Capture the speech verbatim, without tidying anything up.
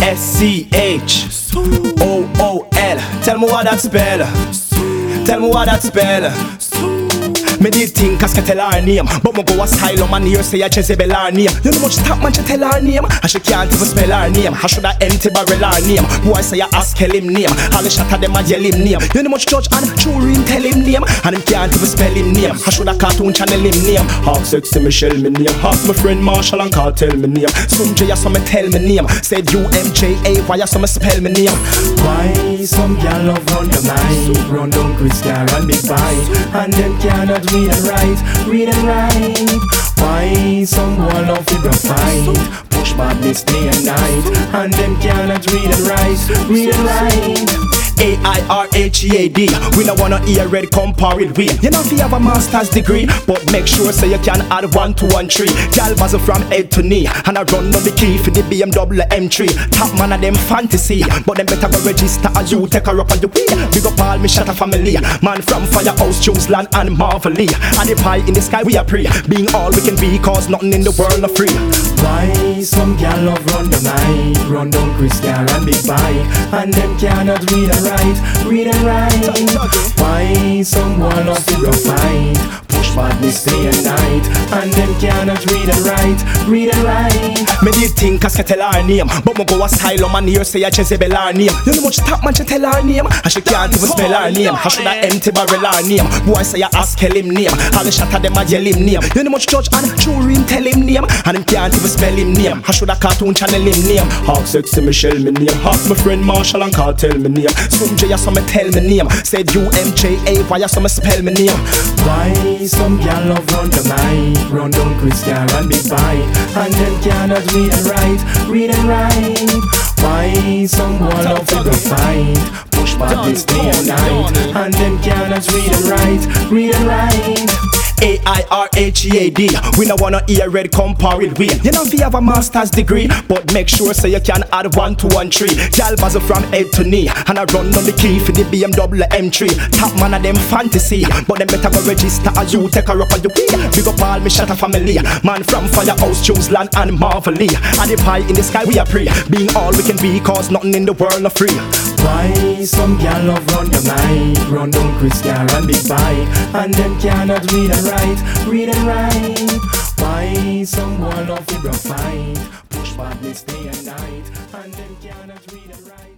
S C H O O L. Tell me what that spell. Tell me what that spell. Me did think I can tell her name, but me go asylum and hear say a Jezebel her name. You know much top man to tell her name, and she can't even spell her name. How should I empty barrel her name? Boy say I ask him name, all the shot at them a yell him name. You know much judge and jury tell him name, and him can't even spell him name. How should I cartoon channel him name? Half sexy Michelle me name, half my friend Marshall and Cartel me name. Some J some me tell me name, said U M J A why you some spell me name? Why some gal love run the night, run down Christian and Big Fight, and them cannot read and write, read and write. Why someone love to fight, push badness day and night, and them cannot read and write, read and write. A I R H E A D. We don't wanna hear red compare with we. You know if you have a master's degree, but make sure so you can add one to one tree. Gal buzzle from head to knee, and I run on the key for the B M W M three. Top man of them fantasy, but them better go register as you take her up on the way. Big up all me shatter family, man from Firehouse, Choseland and Marvelly. And the pie in the sky we are pray, being all we can be, cause nothing in the world are free. Why some gal love run the night, run down Christian and Big Bike, and them cannot read and write, read and write. Why someone love to go fight, push badness day and night, and them cannot read and write, read and write. Me did think I can tell her name, but me go asylum and hear say a Jezebel her name. You know much top man to tell her name, and she can't even spell her name. How should I empty barrel her name? Boy say I ask him name, all the shot at them a yell him name. You know much judge and jury tell him name, and him can't even spell him name. How should I cartoon channel him name? Half sexy Michelle me name, half my friend Marshall and Cartel me name. Some J some me tell me name, said U M J A why you some spell me name? Why some gal love run the night, run down Christian and Big Fight, and them cannot read and write, read and write. Why someone love to go fight, push badness day and night, and them cannot read and write, read and write. A I R H E A D. We don't wanna hear red compare with we. You know if you have a master's degree, but make sure so you can add one to one tree. Gal buzzle from head to knee, and I run on the key for the B M W M three. Top man of them fantasy, but them better go register as you take her up on the way. Big up all me shatter family, man from Firehouse, Choseland and Marvelly. And the pie in the sky we are pray, being all we can be, cause nothing in the world are free. Why some gal love run the night, run down Christian and Big Bike, and them cannot read and write, read and write. Why someone love to go fight, push badness day and night, and them cannot read and write.